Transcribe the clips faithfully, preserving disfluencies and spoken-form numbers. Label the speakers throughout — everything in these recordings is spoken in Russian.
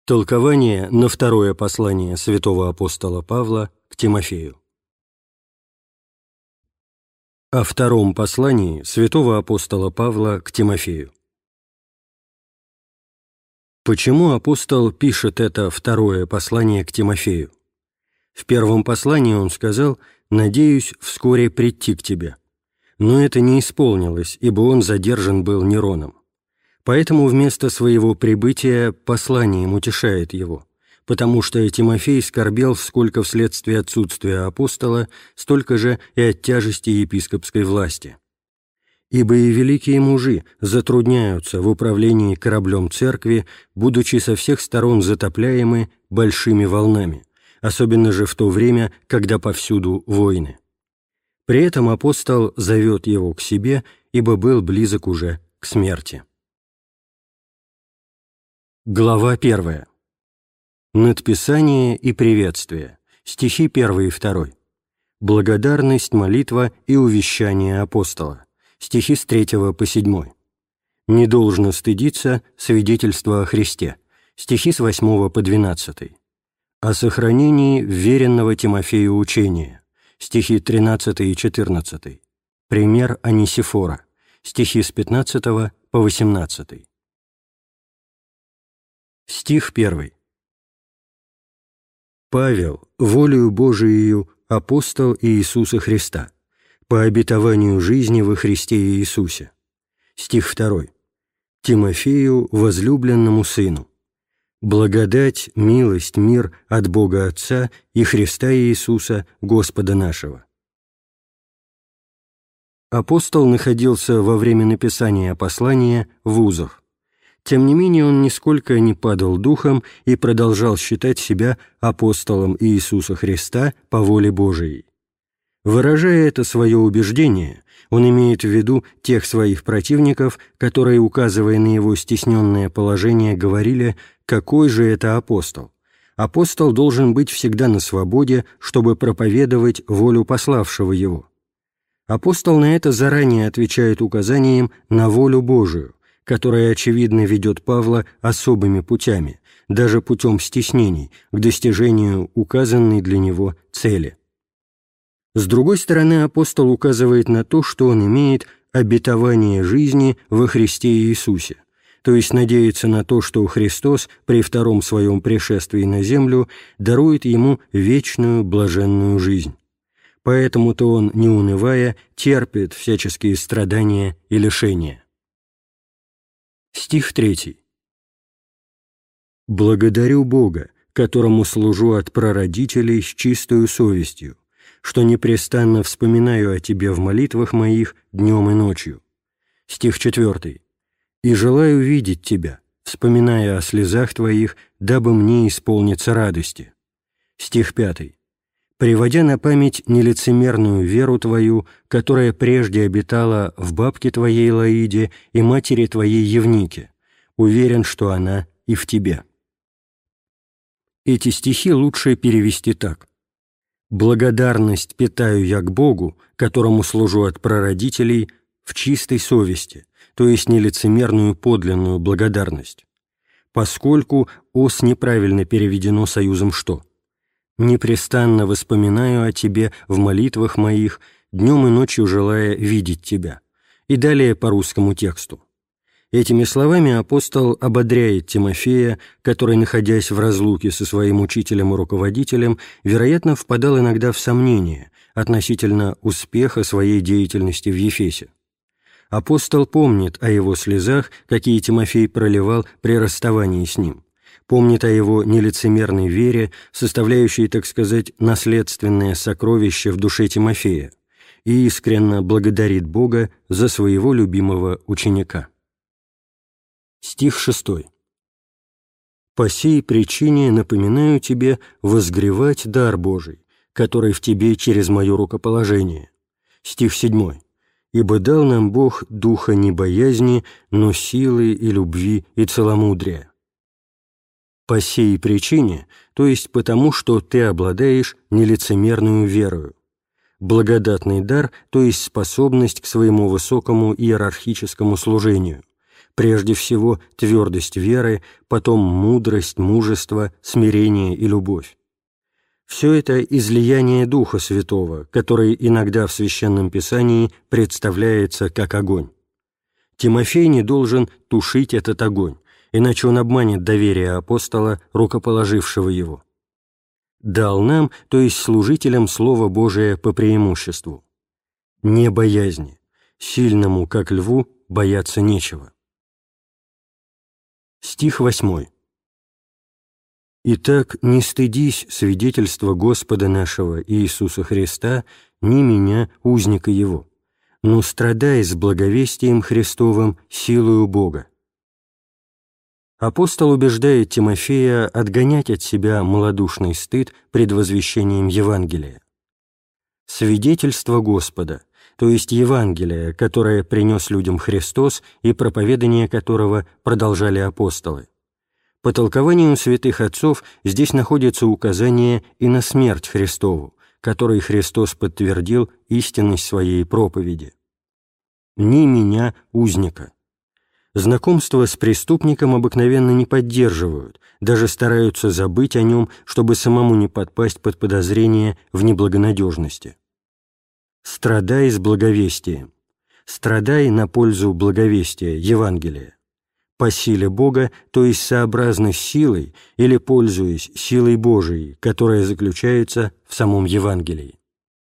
Speaker 1: Толкование на второе послание святого апостола Павла к Тимофею. О втором послании святого апостола Павла к Тимофею. Почему апостол пишет это второе послание к Тимофею? В первом послании он сказал: «Надеюсь вскоре прийти к тебе». Но это не исполнилось, ибо он задержан был Нероном. Поэтому вместо своего прибытия посланием утешает его, потому что Тимофей скорбел сколько вследствие отсутствия апостола, столько же и от тяжести епископской власти. Ибо и великие мужи затрудняются в управлении кораблем церкви, будучи со всех сторон затопляемы большими волнами, особенно же в то время, когда повсюду войны. При этом апостол зовет его к себе, ибо был близок уже к смерти. Глава первая. Надписание и приветствие. Стихи первый и второй. Благодарность, молитва и увещание апостола. Стихи с третьего по седьмой. Не должно стыдиться свидетельства о Христе. Стихи с восьмого по двенадцатый. О сохранении веренного Тимофею учения. Стихи тринадцатый и четырнадцатый. Пример Онисифора. Стихи с пятнадцатого по восемнадцатый. Стих первый. Павел, волею Божиею, апостол Иисуса Христа, по обетованию жизни во Христе Иисусе. Стих второй. Тимофею, возлюбленному сыну. Благодать, милость, мир от Бога Отца и Христа Иисуса, Господа нашего. Апостол находился во время написания послания в узах. Тем не менее, он нисколько не падал духом и продолжал считать себя апостолом Иисуса Христа по воле Божией. Выражая это свое убеждение, он имеет в виду тех своих противников, которые, указывая на его стесненное положение, говорили: «Какой же это апостол? Апостол должен быть всегда на свободе, чтобы проповедовать волю пославшего его». Апостол на это заранее отвечает указанием на волю Божию, которая, очевидно, ведет Павла особыми путями, даже путем стеснений, к достижению указанной для него цели. С другой стороны, апостол указывает на то, что он имеет обетование жизни во Христе Иисусе, то есть надеется на то, что Христос при втором своем пришествии на землю дарует ему вечную блаженную жизнь. Поэтому-то он, не унывая, терпит всяческие страдания и лишения. Стих третий. «Благодарю Бога, которому служу от прародителей с чистою совестью, что непрестанно вспоминаю о Тебе в молитвах моих днем и ночью». Стих четвертый. «И желаю видеть Тебя, вспоминая о слезах Твоих, дабы мне исполниться радости». Стих пятый. «Приводя на память нелицемерную веру Твою, которая прежде обитала в бабке Твоей Лоиде и матери Твоей Евнике, уверен, что она и в Тебе». Эти стихи лучше перевести так. «Благодарность питаю я к Богу, которому служу от прародителей, в чистой совести, то есть нелицемерную подлинную благодарность, поскольку ос неправильно переведено союзом «что». «Непрестанно воспоминаю о Тебе в молитвах моих, днем и ночью желая видеть Тебя». И далее по русскому тексту. Этими словами апостол ободряет Тимофея, который, находясь в разлуке со своим учителем и руководителем, вероятно, впадал иногда в сомнения относительно успеха своей деятельности в Ефесе. Апостол помнит о его слезах, какие Тимофей проливал при расставании с ним, помнит о его нелицемерной вере, составляющей, так сказать, наследственное сокровище в душе Тимофея, и искренне благодарит Бога за своего любимого ученика. Стих шестой. «По сей причине напоминаю тебе возгревать дар Божий, который в тебе через мое рукоположение». Стих седьмой. «Ибо дал нам Бог духа не боязни, но силы и любви и целомудрия». «По сей причине», то есть потому, что ты обладаешь нелицемерную верою. Благодатный дар, то есть способность к своему высокому иерархическому служению. Прежде всего твердость веры, потом мудрость, мужество, смирение и любовь. Все это излияние Духа Святого, который иногда в Священном Писании представляется как огонь. Тимофей не должен тушить этот огонь, иначе он обманет доверие апостола, рукоположившего его. Дал нам, то есть служителям, Слово Божие по преимуществу. Не боязни, сильному, как льву, бояться нечего. Стих восьмой. «Итак, не стыдись свидетельства Господа нашего Иисуса Христа, ни меня, узника Его, но страдай с благовестием Христовым силою Бога». Апостол убеждает Тимофея отгонять от себя малодушный стыд пред возвещением Евангелия. Свидетельство Господа, то есть Евангелие, которое принес людям Христос и проповедание которого продолжали апостолы. По толкованию святых отцов здесь находится указание и на смерть Христову, которой Христос подтвердил истинность своей проповеди. «Ни меня, узника». Знакомство с преступником обыкновенно не поддерживают, даже стараются забыть о нем, чтобы самому не подпасть под подозрение в неблагонадежности. «Страдай с благовестием». Страдай на пользу благовестия, Евангелия. По силе Бога, то есть сообразно с силой или пользуясь силой Божией, которая заключается в самом Евангелии.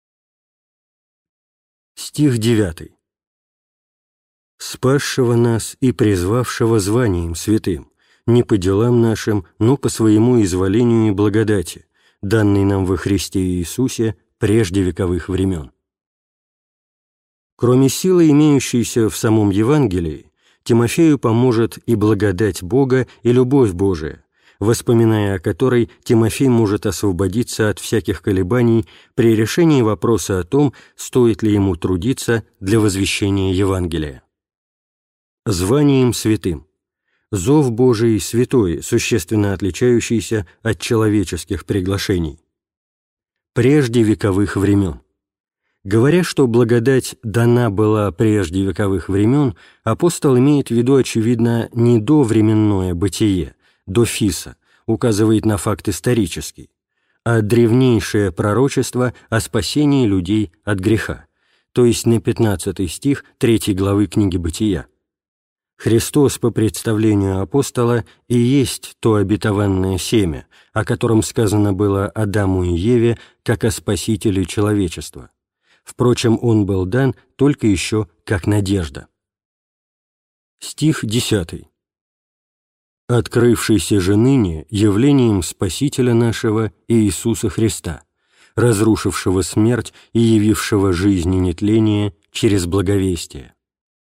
Speaker 1: Стих девятый. «Спасшего нас и призвавшего званием святым, не по делам нашим, но по своему изволению и благодати, данной нам во Христе Иисусе прежде вековых времен». Кроме силы, имеющейся в самом Евангелии, Тимофею поможет и благодать Бога, и любовь Божия, воспоминая о которой Тимофей может освободиться от всяких колебаний при решении вопроса о том, стоит ли ему трудиться для возвещения Евангелия. Званием святым. Зов Божий святой, существенно отличающийся от человеческих приглашений. Прежде вековых времен. Говоря, что благодать дана была прежде вековых времен, апостол имеет в виду, очевидно, не довременное бытие, дофиса, указывает на факт исторический, а древнейшее пророчество о спасении людей от греха, то есть на пятнадцатый стих третьей главы книги «Бытия». Христос, по представлению апостола, и есть то обетованное семя, о котором сказано было Адаму и Еве, как о спасителе человечества. Впрочем, он был дан только еще как надежда. Стих десятый. «Открывшийся же ныне явлением Спасителя нашего Иисуса Христа, разрушившего смерть и явившего жизнь и нетление через благовестие».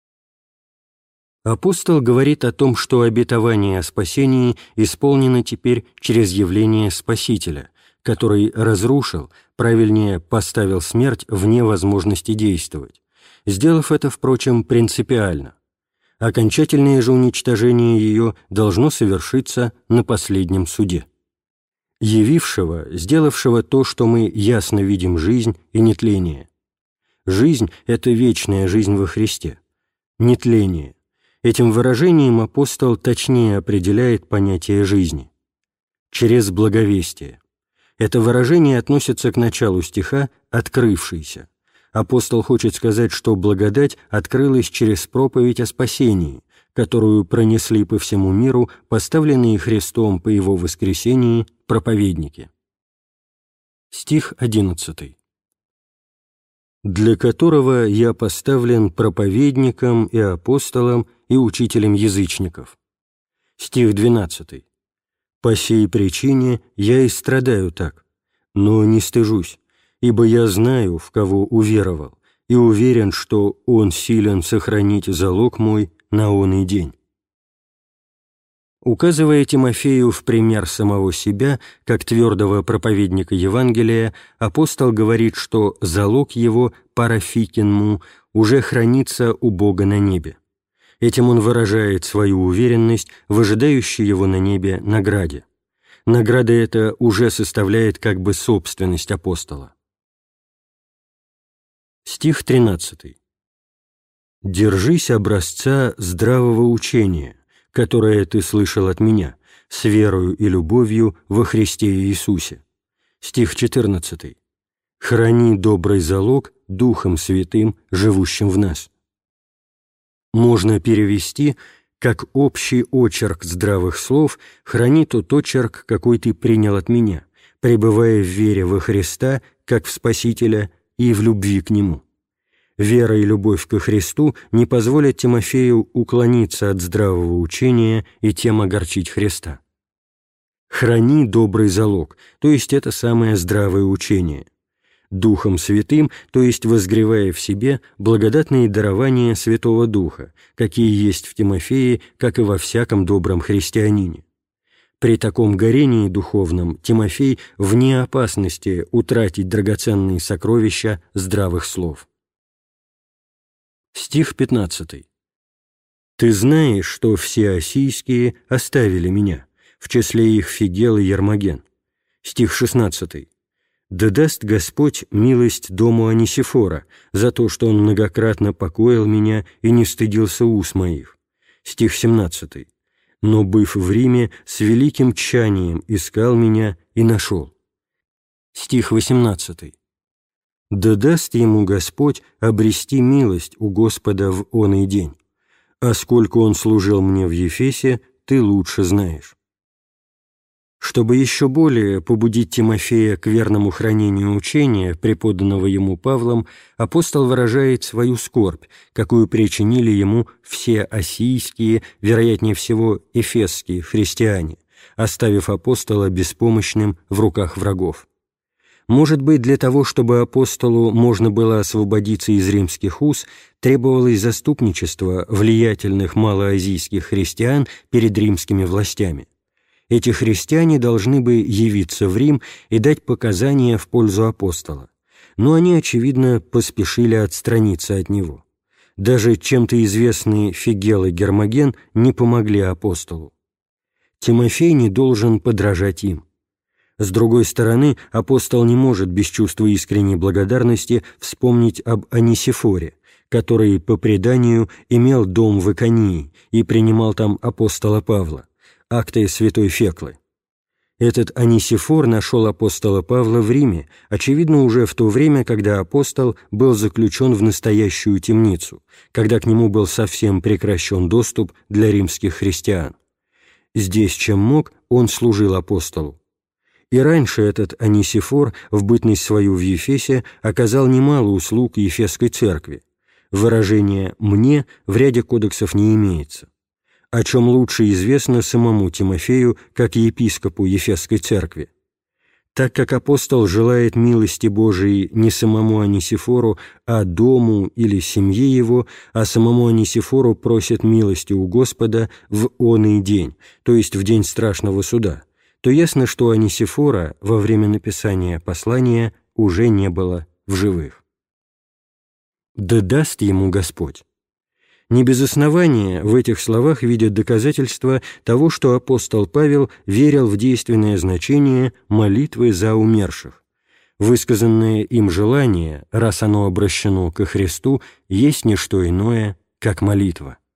Speaker 1: Апостол говорит о том, что обетование о спасении исполнено теперь через явление Спасителя, который разрушил, правильнее, поставил смерть вне возможности действовать, сделав это, впрочем, принципиально. Окончательное же уничтожение ее должно совершиться на последнем суде. Явившего, сделавшего то, что мы ясно видим жизнь и нетление. Жизнь — это вечная жизнь во Христе. Нетление. Этим выражением апостол точнее определяет понятие жизни. Через благовестие. Это выражение относится к началу стиха «открывшийся». Апостол хочет сказать, что благодать открылась через проповедь о спасении, которую пронесли по всему миру поставленные Христом по Его воскресении проповедники. Стих одиннадцатый. «Для которого я поставлен проповедником и апостолом и учителем язычников». Стих двенадцатый. «По сей причине я и страдаю так, но не стыжусь, ибо я знаю, в кого уверовал, и уверен, что Он силен сохранить залог мой на оный день». Указывая Тимофею в пример самого себя, как твердого проповедника Евангелия, апостол говорит, что залог его, парафикинму, уже хранится у Бога на небе. Этим он выражает свою уверенность в ожидающей его на небе награде. Награда эта уже составляет как бы собственность апостола. Стих тринадцатый. «Держись образца здравого учения, которое ты слышал от меня, с верою и любовью во Христе Иисусе». Стих четырнадцатый. «Храни добрый залог Духом Святым, живущим в нас». Можно перевести как общий очерк здравых слов «Храни тот очерк, какой ты принял от меня, пребывая в вере во Христа, как в Спасителя, и в любви к Нему». Вера и любовь ко Христу не позволят Тимофею уклониться от здравого учения и тем огорчить Христа. «Храни добрый залог», то есть это самое здравое учение. Духом Святым, то есть возгревая в себе благодатные дарования Святого Духа, какие есть в Тимофее, как и во всяком добром христианине. При таком горении духовном Тимофей вне опасности утратить драгоценные сокровища здравых слов. Стих пятнадцатый. «Ты знаешь, что все осийские оставили меня, в числе их Фигел и Ермоген». Стих шестнадцатый. «Да даст Господь милость дому Онисифора за то, что он многократно покоил меня и не стыдился уст моих». Стих семнадцатый. «Но, быв в Риме, с великим тщанием искал меня и нашел». Стих восемнадцатый. «Да даст ему Господь обрести милость у Господа в оный день, а сколько он служил мне в Ефесе, ты лучше знаешь». Чтобы еще более побудить Тимофея к верному хранению учения, преподанного ему Павлом, апостол выражает свою скорбь, какую причинили ему все осийские, вероятнее всего эфесские христиане, оставив апостола беспомощным в руках врагов. Может быть, для того, чтобы апостолу можно было освободиться из римских уз, требовалось заступничество влиятельных малоазийских христиан перед римскими властями. Эти христиане должны бы явиться в Рим и дать показания в пользу апостола, но они, очевидно, поспешили отстраниться от него. Даже чем-то известные Фигел и Гермоген не помогли апостолу. Тимофей не должен подражать им. С другой стороны, апостол не может без чувства искренней благодарности вспомнить об Онисифоре, который, по преданию, имел дом в Иконии и принимал там апостола Павла, акты святой Феклы. Этот Онисифор нашел апостола Павла в Риме, очевидно, уже в то время, когда апостол был заключен в настоящую темницу, когда к нему был совсем прекращен доступ для римских христиан. Здесь, чем мог, он служил апостолу. И раньше этот Онисифор в бытность свою в Ефесе оказал немало услуг Ефесской церкви. Выражение «мне» в ряде кодексов не имеется, о чем лучше известно самому Тимофею, как епископу Ефесской церкви. Так как апостол желает милости Божией не самому Онисифору, а дому или семье его, а самому Онисифору просит милости у Господа в оный день, то есть в день страшного суда, то ясно, что Онисифора во время написания послания уже не было в живых. «Да даст ему Господь». Не без основания в этих словах видят доказательство того, что апостол Павел верил в действенное значение молитвы за умерших. Высказанное им желание, раз оно обращено ко Христу, есть не что иное, как молитва.